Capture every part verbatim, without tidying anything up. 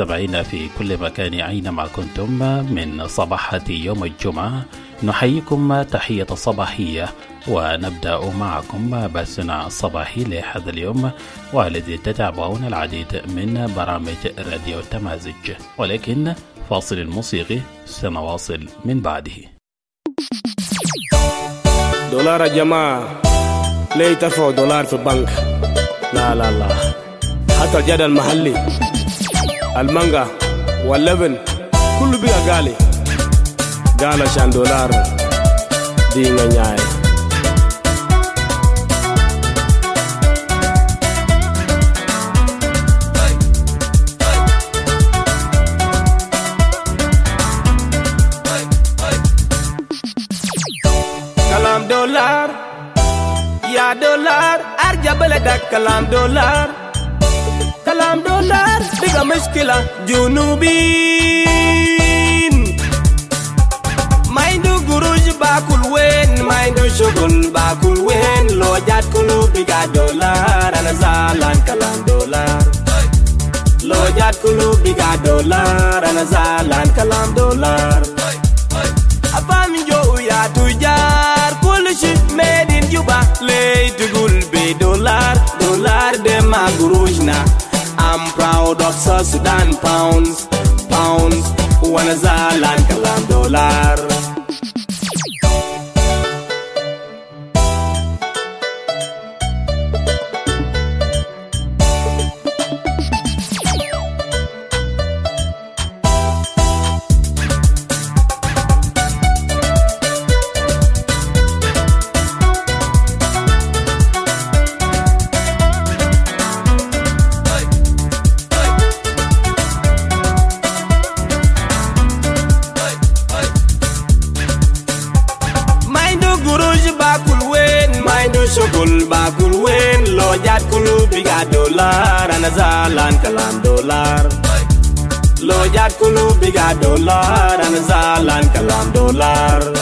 مستمعينا في كل مكان أينما كنتم من صباحة يوم الجمعة، نحييكم تحية صباحية ونبدأ معكم بثنا الصباحي لهذا اليوم، والذي تتابعون العديد من برامج راديو التمازج، ولكن فاصل الموسيقي سنواصل من بعده. دولار يا جماعة، ليه ترفعوا دولار في البنك؟ لا لا لا، حتى الجدل المحلي المانجا واللبن كله بقى غالي، قال عشان دولار دي نياي. كلام دولار يا دولار ارجع بلدك، كلام دولار كلام دولار بقى مشكلة جنوبين، ما عنده قروش باكل وين، ما عنده شغل باكل وين، لو جات كله بقى دولار، انا زعلان كلام دولار، لو جات كله بقى دولار، انا زعلان كلام دولار. أفهم جو يا تجار كل شيء made in Juba، ليه تقول بدولار؟ دولار ده ما قروشنا. I'm proud of South Sudan pounds pounds وانا زعلان كلام دولار. شغل باكل وين، لو جات كله بقى دولار، انا زعلان كلام دولار، لو جات كله بقى دولار، انا زعلان كلام دولار.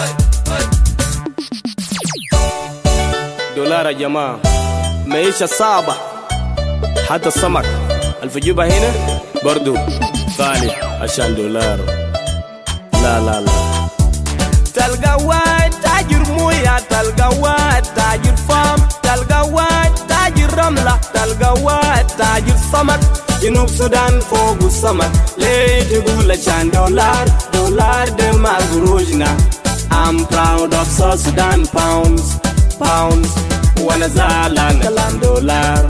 دولار يا جماعة معيشة صعبة، حتى السمك الفجوبة هنا برضو غالي عشان دولار. لا لا لا، تلقى واحد تاجر موية، تلقى واحد تاجر فام، تلقى واحد تاجر رملة، تلقى واحد تاجر سمك، جنوب السودان فوق السمك، ليه تقول عشان دولار؟ دولار ده ما قروشنا. I'm proud of South Sudan pounds pounds وانا زعلان كلام دولار.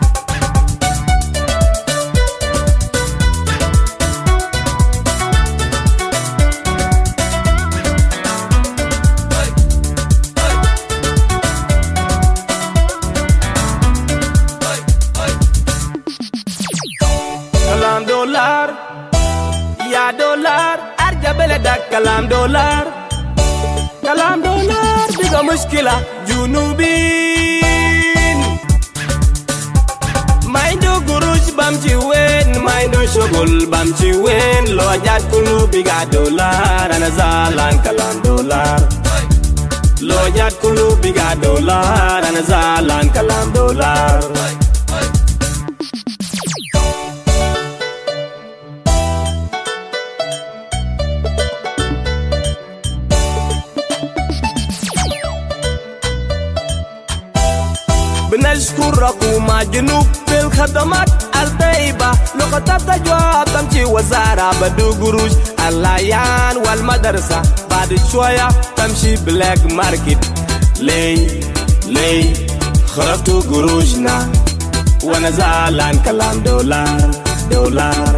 كلام دولار يا دولار ارجع بلدك، كلام دولار كلام دولار بقى مشكلة جنوبين، ما عنده قروش بمشي وين، ما عنده شغل بمشي وين، لو جات كله بقى دولار، انا زعلان كلام دولار، لو جات كله بقى دولار، انا زعلان كلام دولار. بنشكر حكومة جنوب في الخدمات الطيبة، لو خطبت جواب تمشي وزارة بدو قروش، العيان والمدرسة بعد شوية تمشي بلاك ماركت، ليه ليه خرفتوا قروشنا وانا زعلان كلام دولار دولار.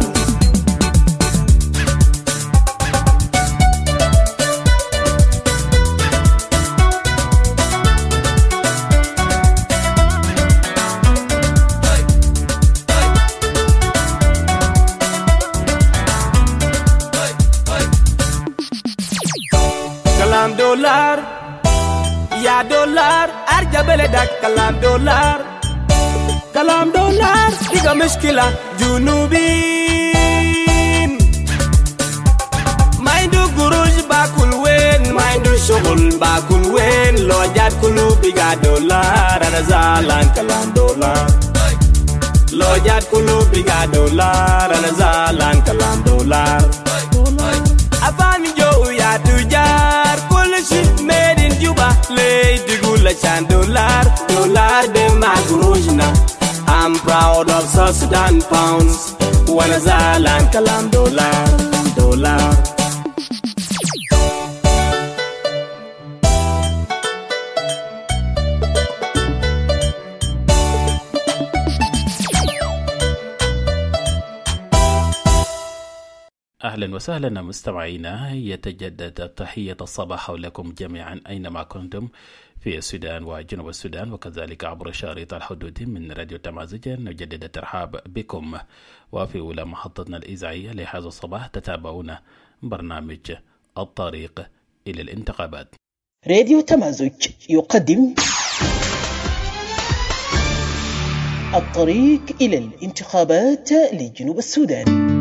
كلام دولار يا دولار ارجع بلدك، كلام دولار كلام دولار بقى مشكلة جنوبين، ما عنده قروش باكل وين، ما عنده شغل باكل وين، لو جات كله بقى دولار، انا زعلان كلام دولار، Lo jat kulu biga dollar anazalan kalam dollar. Afami jo ya tujar kulushi made in Juba. Lay digula chan dollar dollar de magurujna. I'm proud of South Sudan pounds. Wanazalan kalam dollar dollar. أهلا وسهلا مستمعينا، يتجدد تحية الصباح لكم جميعا أينما كنتم في السودان وجنوب السودان وكذلك عبر شريط الحدود من راديو تمازج. نجدد الترحاب بكم وفي أولى محطتنا الإذاعية لهذا الصباح تتابعون برنامج الطريق إلى الانتخابات. راديو تمازج يقدم الطريق إلى الانتخابات لجنوب السودان.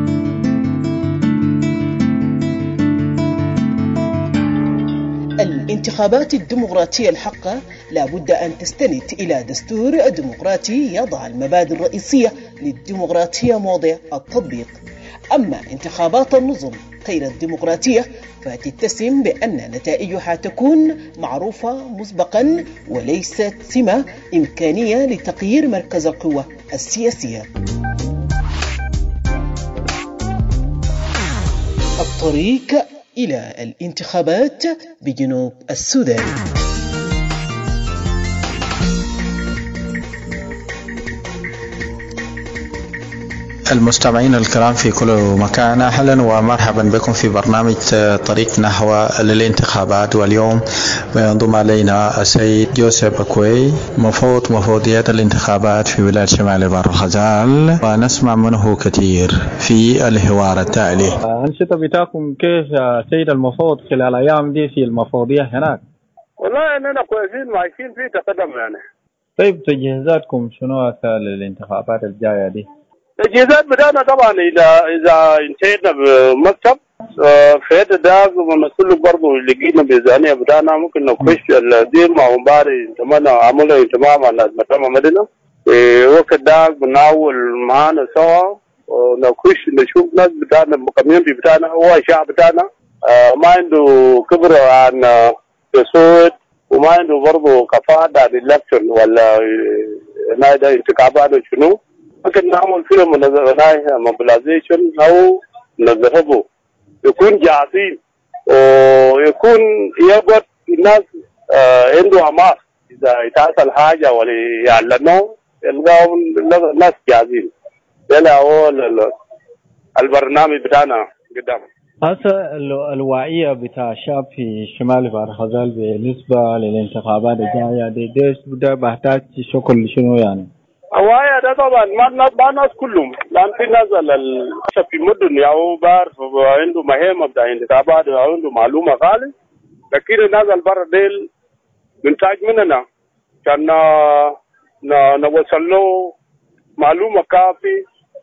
الانتخابات الديمقراطية الحقة لا بد أن تستند إلى دستور ديمقراطي يضع المبادئ الرئيسية للديمقراطية موضع التطبيق. أما انتخابات النظم غير الديمقراطية فتتسم بأن نتائجها تكون معروفة مسبقا وليست سمة إمكانية لتغيير مركز القوة السياسية. الطريق إلى الانتخابات بجنوب السودان. المستمعين الكرام في كل مكان، أهلا ومرحبا بكم في برنامج طريق نحو الانتخابات. واليوم ينضم علينا السيد جوزيف أكوي مفوض مفوضية الانتخابات في ولاية شمال بحر الغزال، ونسمع منه كثير في الحوار التالي. الأنشطة بتاعكم كيف يا سيد المفوض خلال الأيام دي في المفوضية هناك؟ والله أننا كويسين ماشيين في تقدم يعني. طيب تجهيزاتكم شنو للانتخابات الجاية دي؟ تجهيزات بدأنا طبعا إذا إذا انتهينا بمكتب فهذا ده ونسلك برضه لقينا بميزانية بدأنا ممكن نخش الدير مع مباري تمام عملوا تمام على مدام مدينة وقت ده بناول معانا سوا ونخش نشوف ناس بدأنا الكوميونتي بتاعنا هو الشعب بتاعنا ما عنده خبرة عن الصوت وما عنده برضه كفاءة عن الإلكشن ولا نادي انتخابات شنو. ممكن نعمل فيهم موبيلايزيشن أو نذهبوا يكون جاهزين ويكون يقعد الناس عنده حماس إذا يتحصل حاجة ولا يعلنوا يلقاهم الناس جاهزين. ده هو البرنامج بتاعنا قدام. هسه الوعية بتاع الشعب في شمال بحر الغزال بالنسبة للانتخابات الجاية دي ده بحتاج شكل شنو يعني؟ الوعي ده طبعا ما ما الناس كلهم، لأن في ناس في مدن أو بعرف عنده مهمة بتاع انتخابات أو عنده معلومة غالية، لكن الناس البر ديل بنحتاج مننا كان نوصل له معلومة كافي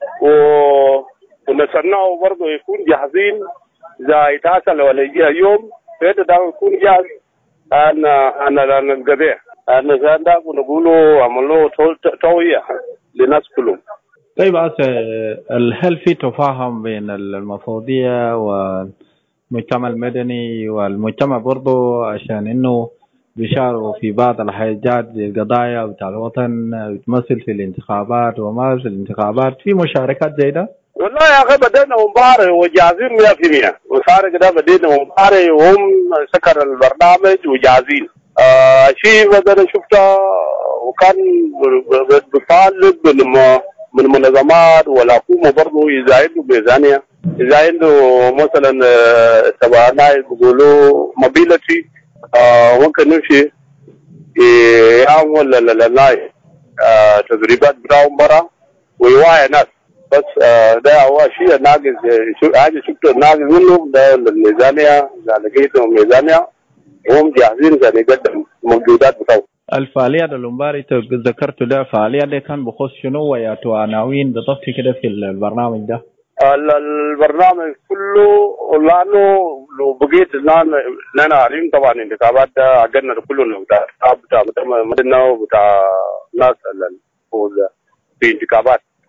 ونستناه برضه يكون جاهزين إذا يتحصل ولا يجي يوم فهذا ده يكون جاهز. أنا أنا أنا القضية أنا زاندا ونقوله عملوا توعية للناس كلهم. طيب هل في تفاهم بين المفوضية والمجتمع المدني والمجتمع برضه عشان إنه بيشاركوا في بعض الحاجات القضايا بتاع الوطن بتمثل في الانتخابات وما في الانتخابات في مشاركات زي ده؟ والله يا أخي بدينا مباري وجاهزين مية في مية وصار كده بدينا مباري وهم سكر البرنامج وجاهزين. آه شيء مثلا شفته وكان بيطالب من من منظمات والحكومة برضه إذا عنده ميزانية إذا عنده مثلا تبعنا بيقولوا موبيلتي آه ممكن نمشي يعمل للناي آه تدريبات براهم برا ويوعي ناس بس آه ده هو شيء ناقص حاجة شفته ناقص منه ده الميزانية إذا لقيتهم ميزانية هم جاهزين عشان يقدم موجودات بتاعهم. الفعاليات اللي ذكرته ده فعاليات ده كان بخصوص شنو وياتوا عناوين بالضبط كده في البرنامج ده؟ البرنامج كله لانه لو بقيت لنا عارفين طبعا الانتخابات ده عقدنا كله بتاع بتاع مدينه وبتاع ناس الفوز في انتخابات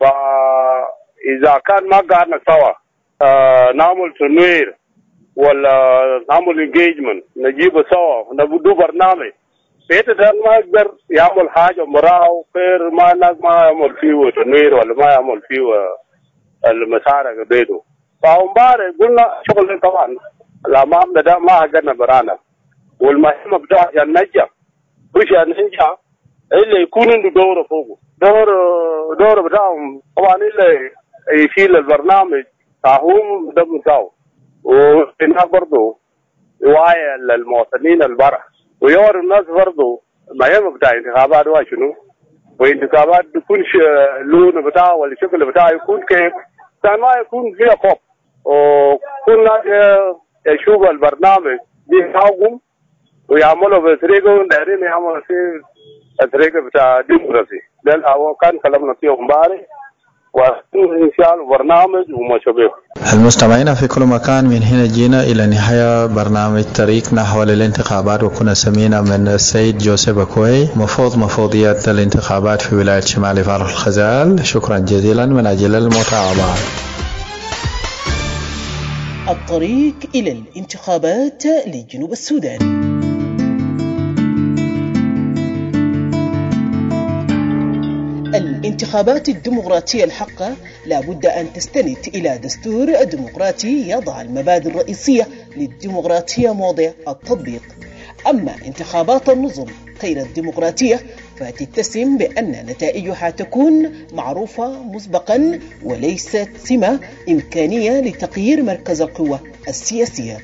إذا كان ما قعدنا سوا آه نعمل تنوير ولا نعمل انجيجمنت نجيبه سوا نبدو برنامج بيت ده ما يقدر يعمل حاجة مراه غير ما الناس ما يعمل فيه تنوير ولا ما يعمل فيه المسارة بيته. فأمبارح قلنا شغل طبعا الأمام ده ما قدرنا برانا والمهمة بتاع النجاح مش النجاح إلا يكون عنده دور فوقه دور دور بتاعهم طبعا إلا يشيل البرنامج تاهم ده بتاعه وهناك برضه يوعي المواطنين البرع ويوري الناس برضه مهمة بتاع انتخابات وشنو وانتخابات يكون اللون بتاعه والشكل بتاعه يكون كيف كان ما يكون فيها خوف وكل ناس يشوفوا البرنامج بيحاولوا ويعملوا بطريقة دايرين يعملوا في الطريقة بتاع ديمقراطي ده هو كان كلامنا فيه امبارح وإن شاء الله برنامج وما شابه. المستمعين في كل مكان، من هنا جينا إلى نهاية برنامج طريق نحو الانتخابات، وكنا سمينا من السيد جوزيف أكوي مفوض مفوضيات الانتخابات في ولاية شمال فارغ الخزال. شكرا جزيلا من أجل المتابعة. الطريق إلى الانتخابات لجنوب السودان. الانتخابات الديمقراطية الحقة لا بد أن تستند إلى دستور ديمقراطي يضع المبادئ الرئيسية للديمقراطية موضع التطبيق. أما انتخابات النظم غير الديمقراطية فتتسم بأن نتائجها تكون معروفة مسبقا وليست سمة إمكانية لتغيير مركز القوة السياسية.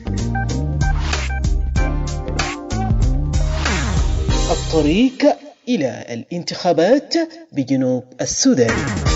الطريق إلى الانتخابات بجنوب السودان.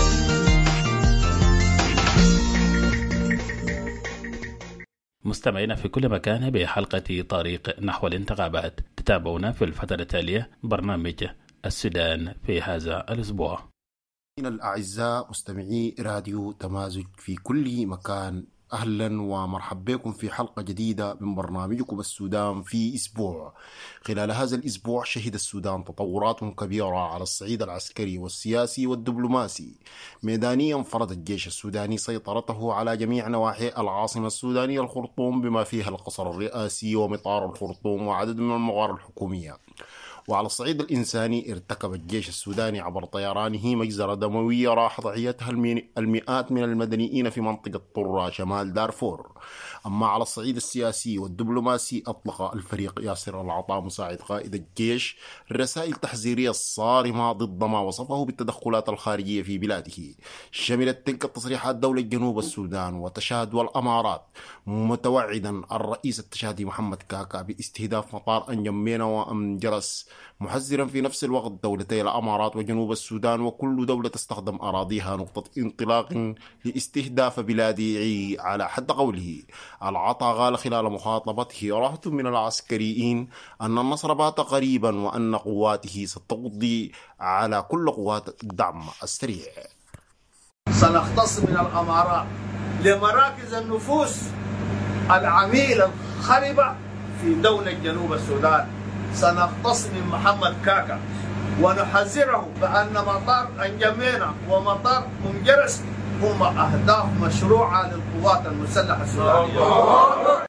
مستمعينا في كل مكان بحلقة طريق نحو الانتخابات، تتابعونا في الفترة التالية برنامج السودان في هذا الأسبوع. الأعزاء مستمعي راديو تمازج في كل مكان، أهلا ومرحبا بكم في حلقة جديدة من برنامجكم السودان في أسبوع. خلال هذا الأسبوع شهد السودان تطورات كبيرة على الصعيد العسكري والسياسي والدبلوماسي. ميدانيا فرض الجيش السوداني سيطرته على جميع نواحي العاصمة السودانية الخرطوم بما فيها القصر الرئاسي ومطار الخرطوم وعدد من المغار الحكومية. وعلى الصعيد الإنساني ارتكب الجيش السوداني عبر طيرانه مجزرة دموية راح ضحيتها المئات من المدنيين في منطقة طرة شمال دارفور. أما على الصعيد السياسي والدبلوماسي أطلق الفريق ياسر العطا مساعد قائد الجيش رسائل تحذيرية صارمة ضد ما وصفه بالتدخلات الخارجية في بلاده. شملت تلك التصريحات دولة جنوب السودان وتشاد والأمارات، متوعدا الرئيس التشادي محمد كاكا باستهداف مطار أنجمينا وأم جرس، محذرا في نفس الوقت دولتي الأمارات وجنوب السودان وكل دولة تستخدم أراضيها نقطة انطلاق لاستهداف بلاده. على حد قوله العطا قال خلال مخاطبته رهة من العسكريين أن النصر بات قريبا وأن قواته ستقضي على كل قوات الدعم السريع. سنختص من الأمارات لمراكز النفوس العميلة الخربة في دولة جنوب السودان. سنختص من محمد كاكا ونحذره بأن مطار أنجمينا ومطار منجرس هما أهداف مشروعة للقوات المسلحة السودانية.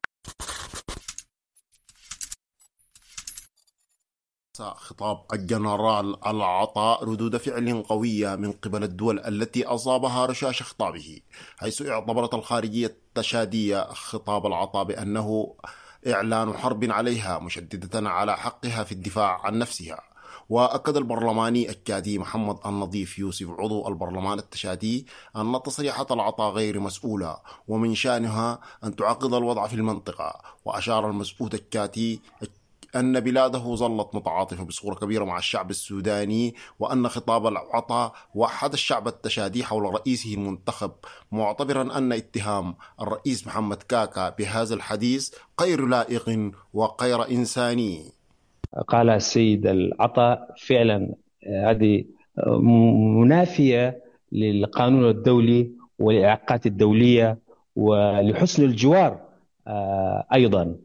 خطاب الجنرال العطاء ردود فعل قوية من قبل الدول التي أصابها رشاش خطابه، حيث اعتبرت الخارجية التشادية خطاب العطاء بأنه إعلان حرب عليها، مشددة على حقها في الدفاع عن نفسها. وأكد البرلماني التشادي محمد النظيف يوسف عضو البرلمان التشادي أن تصريحات العطاء غير مسؤولة ومن شأنها أن تعقد الوضع في المنطقة. وأشار المسؤول التشادي أن بلاده ظلت متعاطفة بصورة كبيرة مع الشعب السوداني، وأن خطاب العطاء وحد الشعب التشادي حول رئيسه المنتخب، معتبرا أن اتهام الرئيس محمد كاكا بهذا الحديث غير لائق وغير إنساني. قال السيد العطاء فعلا هذه منافية للقانون الدولي والإعاقات الدولية ولحسن الجوار أيضا.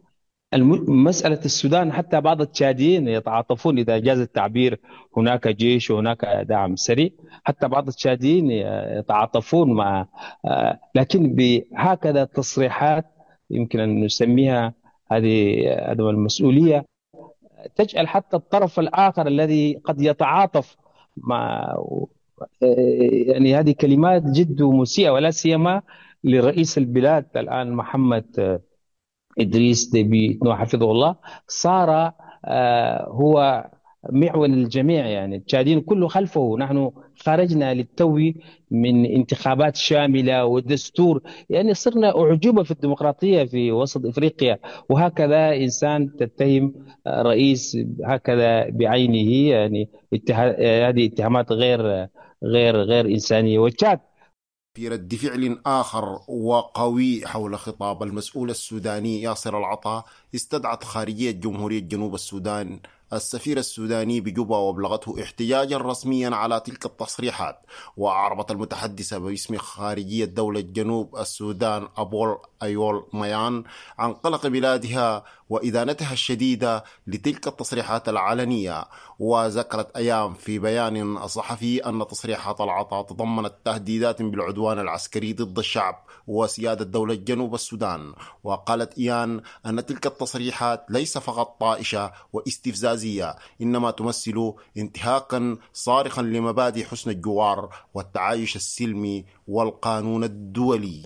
مسألة السودان حتى بعض التشاديين يتعاطفون إذا جاز التعبير، هناك جيش وهناك دعم سريع، حتى بعض التشاديين يتعاطفون مع، لكن بهكذا تصريحات يمكن أن نسميها هذه عدم المسؤولية تجعل حتى الطرف الآخر الذي قد يتعاطف مع، يعني هذه كلمات جد مسيئة، ولا سيما لرئيس البلاد الآن محمد إدريس ديبي حفظه الله، صار هو معول الجميع، يعني التشاديين كله خلفه. نحن خرجنا للتو من انتخابات شاملة ودستور، يعني صرنا أعجوبة في الديمقراطية في وسط إفريقيا، وهكذا إنسان تتهم رئيس هكذا بعينه، يعني هذه اتهامات غير غير غير إنسانية. وتشاد في رد فعل آخر وقوي حول خطاب المسؤول السوداني ياسر العطا، استدعت خارجية جمهورية جنوب السودان السفير السوداني بجوبا وابلغته احتجاجا رسميا على تلك التصريحات. وأعربت المتحدثة باسم خارجية دولة جنوب السودان أبول أيول ميان عن قلق بلادها وإدانتها الشديدة لتلك التصريحات العلنية. وذكرت أيام في بيان صحفي أن تصريحات العطاء تضمنت تهديدات بالعدوان العسكري ضد الشعب وسيادة دولة جنوب السودان. وقالت إيان أن تلك التصريحات ليس فقط طائشة واستفزازية، إنما تمثل انتهاكا صارخا لمبادئ حسن الجوار والتعايش السلمي والقانون الدولي.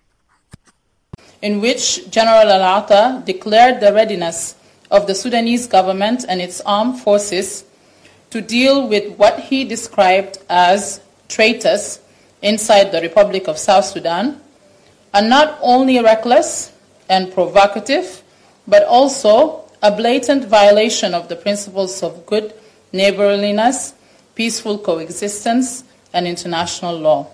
In which General Al-Atta declared the readiness of the Sudanese government and its armed forces to deal with what he described as traitors inside the Republic of South Sudan, are not only reckless and provocative, but also a blatant violation of the principles of good neighborliness, peaceful coexistence, and international law.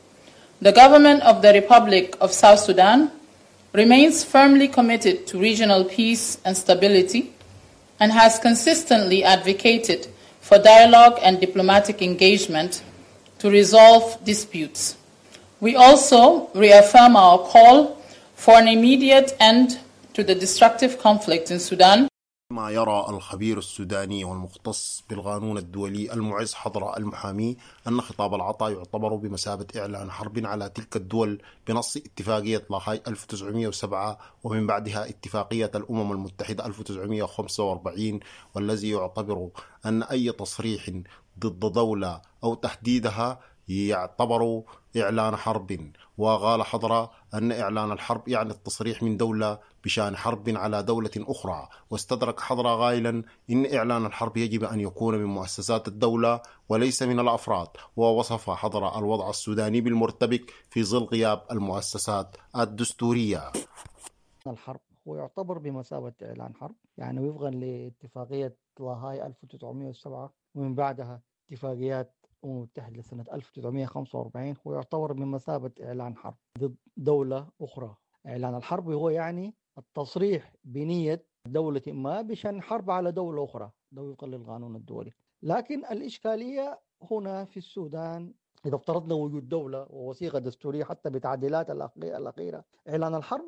The government of the Republic of South Sudan remains firmly committed to regional peace and stability and has consistently advocated for dialogue and diplomatic engagement to resolve disputes. We also reaffirm our call for an immediate end to the destructive conflict in Sudan. ما يرى الخبير السوداني والمختص بالقانون الدولي المعز حضرة المحامي أن خطاب العطاء يعتبر بمثابة إعلان حرب على تلك الدول بنص اتفاقية لاهاي ألف وتسعمائة وسبعة ومن بعدها اتفاقية الأمم المتحدة ألف وتسعمائة وخمسة وأربعين، والذي يعتبر أن أي تصريح ضد دولة أو تهديدها يعتبر إعلان حرب. وقال حضرة أن إعلان الحرب يعني التصريح من دولة بشأن حرب على دولة أخرى. واستدرك حضرة قائلا إن إعلان الحرب يجب أن يكون من مؤسسات الدولة وليس من الأفراد. ووصف حضرة الوضع السوداني بالمرتبك في ظل غياب المؤسسات الدستورية. الحرب هو يعتبر بمثابة إعلان حرب، يعني وفقا لاتفاقية لاهاي ألف وتسعمائة وسبعة ومن بعدها اتفاقيات الأمم المتحدة لسنة ألف وتسعمائة وخمسة وأربعين، هو يعتبر بمثابة إعلان حرب ضد دولة أخرى. إعلان الحرب هو يعني التصريح بنية دولة ما بشأن حرب على دولة أخرى، ده وفقا للقانون الدولي. لكن الإشكالية هنا في السودان إذا افترضنا وجود دولة ووثيقة دستورية حتى بتعديلات الأخيرة، إعلان الحرب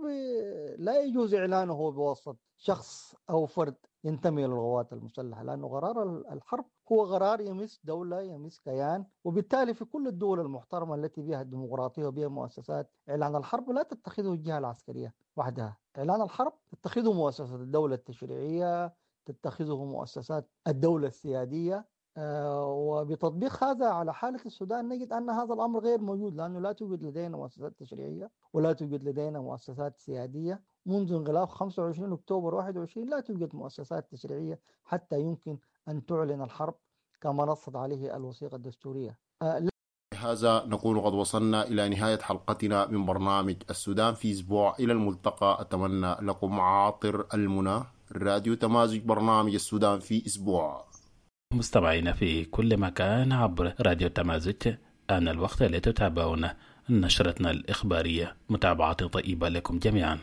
لا يجوز إعلانه بواسطة شخص أو فرد ينتمي للقوات المسلحة، لأنه قرار الحرب هو قرار يمس دولة يمس كيان. وبالتالي في كل الدول المحترمة التي بها الديمقراطية وبها مؤسسات، إعلان الحرب لا تتخذه الجهة العسكرية وحدها. إعلان الحرب تتخذه مؤسسة الدولة التشريعية، تتخذه مؤسسات الدولة السيادية. آه وبتطبيق هذا على حالة السودان نجد أن هذا الأمر غير موجود، لأنه لا توجد لدينا مؤسسات تشريعية ولا توجد لدينا مؤسسات سيادية. منذ انقلاب خمسة وعشرين أكتوبر واحد وعشرين لا توجد مؤسسات تشريعية حتى يمكن أن تعلن الحرب كما نصت عليه الوثيقة الدستورية. آه هذا نكون قد وصلنا إلى نهاية حلقتنا من برنامج السودان في أسبوع. إلى الملتقى، أتمنى لكم عاطر المنى. راديو تمازج، برنامج السودان في أسبوع. مستمعينا في كل مكان عبر راديو تمازج، آن الوقت لتتابعون نشرتنا الإخبارية. متابعة طيبة لكم جميعا.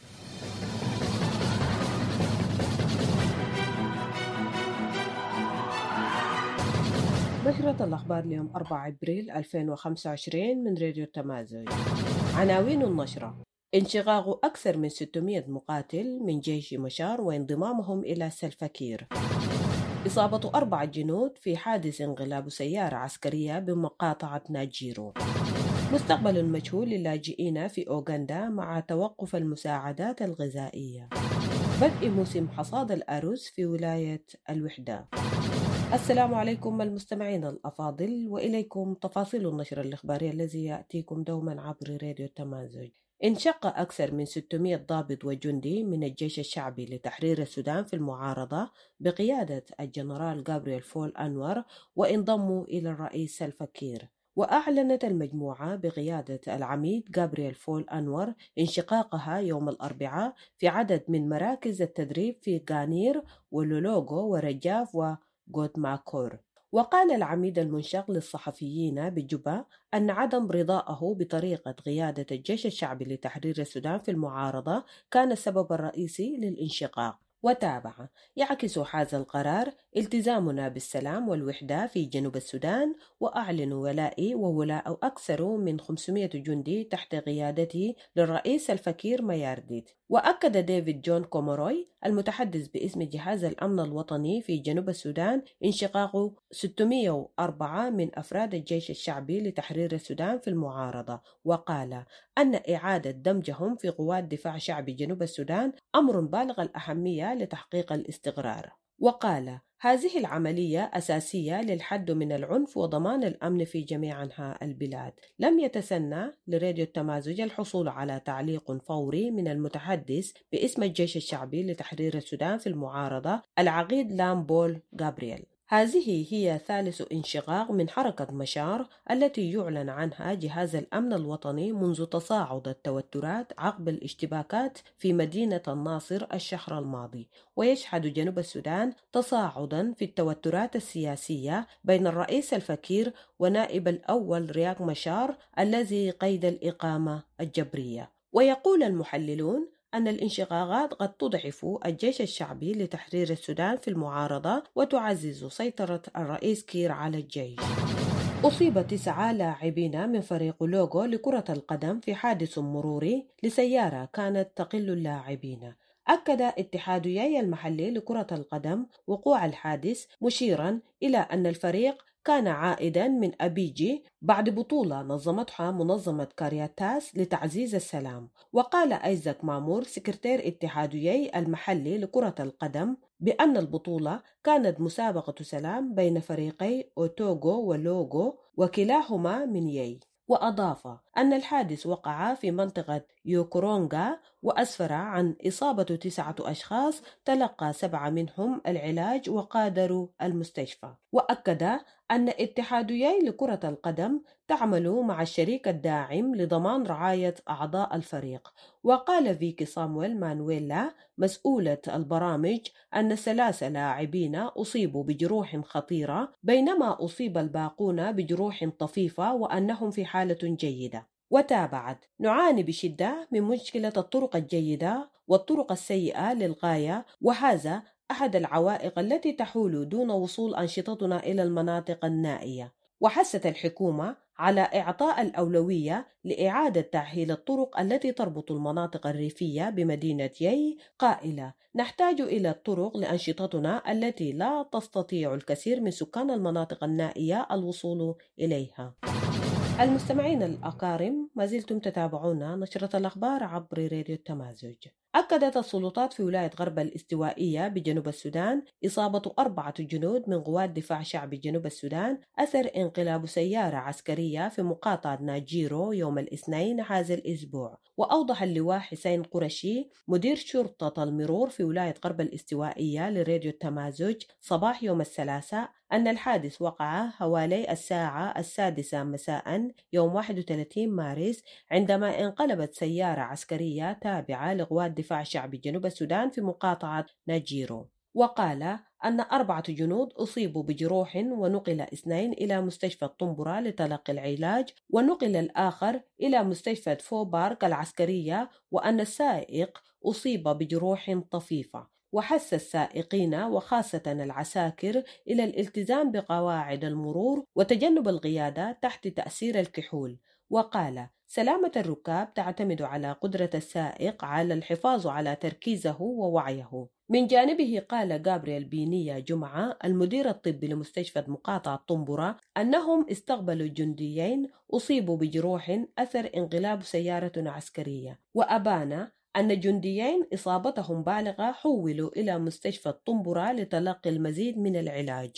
نشرة الأخبار اليوم أربعة أبريل ألفين وخمسة وعشرين من راديو تمازج. عناوين النشرة: انشقاق أكثر من ستمائة مقاتل من جيش مشار وانضمامهم إلى سلفاكير. إصابة أربعة جنود في حادث انقلاب سيارة عسكرية بمقاطعة ناجيرو. مستقبل مجهول للاجئين في أوغندا مع توقف المساعدات الغذائية. بدء موسم حصاد الأرز في ولاية الوحدة. السلام عليكم المستمعين الأفاضل، وإليكم تفاصيل النشر الإخباري الذي يأتيكم دوما عبر راديو التمازج. انشق أكثر من ستمائة ضابط وجندي من الجيش الشعبي لتحرير السودان في المعارضة بقيادة الجنرال غابرييل فول أنور وانضموا إلى الرئيس سلفا كير. وأعلنت المجموعة بقيادة العميد غابرييل فول أنور انشقاقها يوم الأربعاء في عدد من مراكز التدريب في غانير ولولوغو ورجاف وغوتماكور. وقال العميد المنشق للصحفيين بجوبا أن عدم رضائه بطريقة قيادة الجيش الشعبي لتحرير السودان في المعارضة كان السبب الرئيسي للانشقاق. وتابع: يعكس هذا القرار التزامنا بالسلام والوحدة في جنوب السودان، وأعلن ولائي وولاء أكثر من خمسمائة جندي تحت قيادته للرئيس الفكير ميارديت. وأكد ديفيد جون كوموروي المتحدث باسم جهاز الأمن الوطني في جنوب السودان انشقاق ستمائة وأربعة من أفراد الجيش الشعبي لتحرير السودان في المعارضة، وقال أن إعادة دمجهم في قوات دفاع شعبي جنوب السودان أمر بالغ الأهمية لتحقيق الاستقرار. وقال: هذه العملية أساسية للحد من العنف وضمان الأمن في جميع أنحاء البلاد. لم يتسنى لراديو التمازج الحصول على تعليق فوري من المتحدث باسم الجيش الشعبي لتحرير السودان في المعارضة العقيد لامبول غابرييل. هذه هي ثالث انشقاق من حركة مشار التي يعلن عنها جهاز الأمن الوطني منذ تصاعد التوترات عقب الاشتباكات في مدينة الناصر الشهر الماضي. ويشهد جنوب السودان تصاعدا في التوترات السياسية بين الرئيس الفكير ونائب الأول رياك مشار الذي قيد الإقامة الجبرية. ويقول المحللون أن الانشقاقات قد تضعف الجيش الشعبي لتحرير السودان في المعارضة وتعزز سيطرة الرئيس كير على الجيش. أصيب تسعة لاعبين من فريق لوغو لكرة القدم في حادث مروري لسيارة كانت تقل اللاعبين. أكد اتحاديي المحلي لكرة القدم وقوع الحادث، مشيرا إلى أن الفريق كان عائدا من أبيجي بعد بطولة نظمتها منظمة كارياتاس لتعزيز السلام. وقال أيزاك مامور سكرتير اتحاديي المحلي لكرة القدم بأن البطولة كانت مسابقة سلام بين فريقي أوتوغو ولوغو وكلاهما من يي. وأضاف أن الحادث وقع في منطقة يوكورونغا وأسفر عن إصابة تسعة أشخاص تلقى سبعة منهم العلاج وقادروا المستشفى. وأكد أن اتحاديي لكرة القدم تعمل مع الشريك الداعم لضمان رعاية أعضاء الفريق. وقال فيكي صامويل مانويلا مسؤولة البرامج أن ثلاثة لاعبين أصيبوا بجروح خطيرة بينما أصيب الباقون بجروح طفيفة وأنهم في حالة جيدة. وتابعت: نعاني بشدة من مشكلة الطرق الجيدة والطرق السيئة للغاية، وهذا أحد العوائق التي تحول دون وصول أنشطتنا إلى المناطق النائية. وحثت الحكومة على إعطاء الأولوية لإعادة تأهيل الطرق التي تربط المناطق الريفية بمدينة يي، قائلة: نحتاج إلى الطرق لأنشطتنا التي لا تستطيع الكثير من سكان المناطق النائية الوصول إليها. المستمعين الأكارم، ما زلتم تتابعون نشرة الأخبار عبر راديو التمازج. أكدت السلطات في ولاية غرب الاستوائية بجنوب السودان إصابة أربعة جنود من قوات دفاع شعبي جنوب السودان أثر انقلاب سيارة عسكرية في مقاطعة ناجيرو يوم الاثنين هذا الأسبوع. وأوضح اللواء حسين قرشي مدير شرطة المرور في ولاية غرب الاستوائية لراديو التمازج صباح يوم الثلاثاء أن الحادث وقع حوالي الساعة السادسة مساء يوم واحد وثلاثين مارس عندما انقلبت سيارة عسكرية تابعة لقوات دفاع شعبي جنوب السودان في مقاطعة ناجيرو. وقال أن أربعة جنود أصيبوا بجروح ونقل اثنين إلى مستشفى الطنبرة لتلقي العلاج، ونقل الآخر إلى مستشفى فوبارك العسكرية، وأن السائق أصيب بجروح طفيفة. وحث السائقين وخاصة العساكر إلى الالتزام بقواعد المرور وتجنب القيادة تحت تأثير الكحول. وقال: سلامة الركاب تعتمد على قدرة السائق على الحفاظ على تركيزه ووعيه. من جانبه قال جابرييل بينيا جمعة المدير الطبي لمستشفى مقاطعة طنبرة أنهم استقبلوا جنديين أصيبوا بجروح أثر انقلاب سيارة عسكرية، وأبان أن جنديين إصابتهم بالغة حولوا إلى مستشفى طنبرة لتلقي المزيد من العلاج.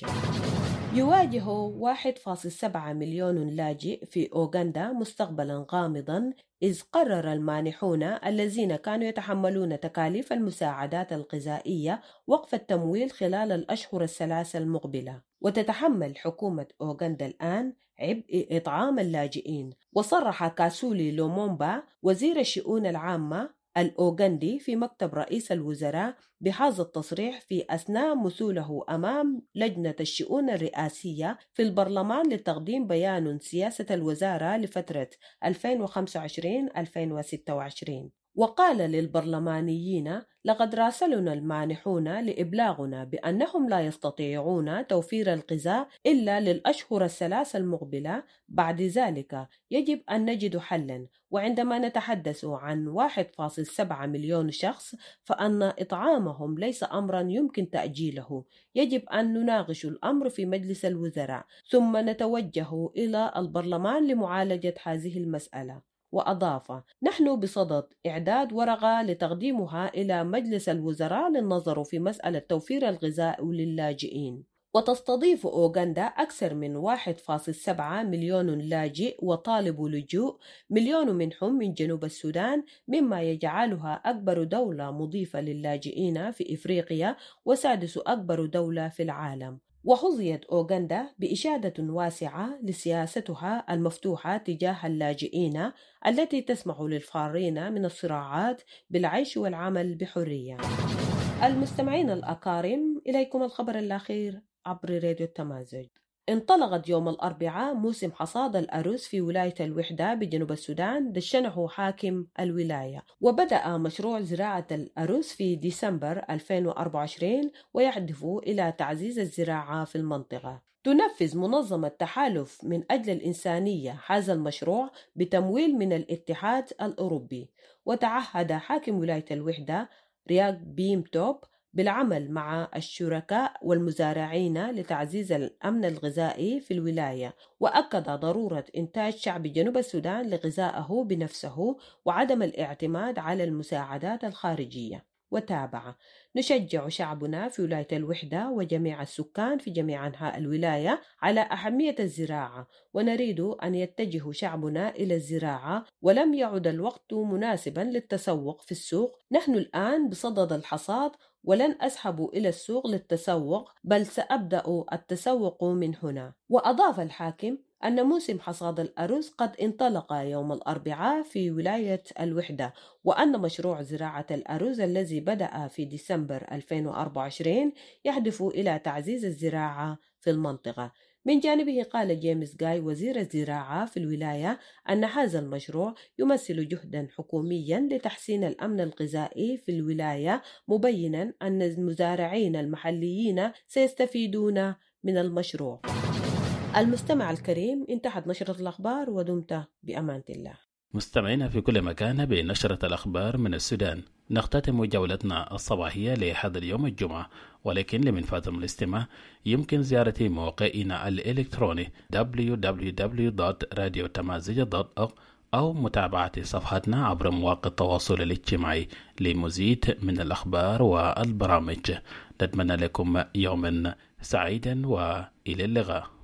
يواجه واحد فاصلة سبعة مليون لاجئ في أوغندا مستقبلا غامضا، إذ قرر المانحون الذين كانوا يتحملون تكاليف المساعدات الغذائية وقف التمويل خلال الأشهر الثلاثة المقبلة. وتتحمل حكومة أوغندا الآن عبء إطعام اللاجئين. وصرح كاسولي لومومبا وزير الشؤون العامة الأوغندي في مكتب رئيس الوزراء بهذا التصريح في أثناء مثوله أمام لجنة الشؤون الرئاسية في البرلمان لتقديم بيان سياسة الوزارة لفترة ألفين وخمسة وعشرين ألفين وستة وعشرين. وقال للبرلمانيين: لقد راسلنا المانحون لإبلاغنا بأنهم لا يستطيعون توفير الغذاء إلا للأشهر الثلاثة المقبلة، بعد ذلك يجب أن نجد حلا. وعندما نتحدث عن واحد فاصلة سبعة مليون شخص فأن إطعامهم ليس أمرا يمكن تأجيله، يجب أن نناقش الأمر في مجلس الوزراء ثم نتوجه إلى البرلمان لمعالجة هذه المسألة. وأضاف: نحن بصدد إعداد ورقة لتقديمها إلى مجلس الوزراء للنظر في مسألة توفير الغذاء للاجئين. وتستضيف أوغندا أكثر من واحد فاصلة سبعة مليون لاجئ وطالب لجوء، مليون منهم من جنوب السودان، مما يجعلها أكبر دولة مضيفة للاجئين في إفريقيا وسادس أكبر دولة في العالم. وحظيت أوغندا بإشادة واسعة لسياستها المفتوحة تجاه اللاجئين التي تسمح للفارين من الصراعات بالعيش والعمل بحرية. المستمعين الأكارم، إليكم الخبر الأخير عبر راديو التمازج. انطلقت يوم الأربعاء موسم حصاد الأرز في ولاية الوحدة بجنوب السودان، دشنه حاكم الولاية. وبدأ مشروع زراعة الأرز في ديسمبر ألفين وأربعة وعشرين ويهدف إلى تعزيز الزراعة في المنطقة. تنفذ منظمة تحالف من أجل الإنسانية هذا المشروع بتمويل من الاتحاد الأوروبي. وتعهد حاكم ولاية الوحدة رياض بيمتوب بالعمل مع الشركاء والمزارعين لتعزيز الأمن الغذائي في الولاية، وأكد ضرورة إنتاج شعب جنوب السودان لغذائه بنفسه وعدم الاعتماد على المساعدات الخارجية. وتابع: نشجع شعبنا في ولاية الوحدة وجميع السكان في جميع أنحاء الولاية على أهمية الزراعة، ونريد أن يتجه شعبنا إلى الزراعة، ولم يعد الوقت مناسبا للتسوق في السوق. نحن الآن بصدد الحصاد ولن أذهب إلى السوق للتسوق، بل سأبدأ التسوق من هنا. وأضاف الحاكم أن موسم حصاد الأرز قد انطلق يوم الأربعاء في ولاية الوحدة، وأن مشروع زراعة الأرز الذي بدأ في ديسمبر ألفين وأربعة وعشرين يهدف إلى تعزيز الزراعة في المنطقة. من جانبه قال جيمس جاي وزير الزراعة في الولاية أن هذا المشروع يمثل جهدا حكوميا لتحسين الأمن الغذائي في الولاية، مبينا أن المزارعين المحليين سيستفيدون من المشروع. المستمع الكريم، انتهت نشرة الأخبار ودمت بأمانة الله. مستمعينا في كل مكان بنشرة الأخبار من السودان، نختتم جولتنا الصباحية لهذا اليوم الجمعة، ولكن لمن فاتم الاستماع يمكن زيارة موقعنا الإلكتروني دبليو دبليو دبليو دوت راديو تمازج دوت أورg أو متابعة صفحتنا عبر مواقع التواصل الاجتماعي لمزيد من الأخبار والبرامج. نتمنى لكم يوما سعيدا وإلى اللقاء.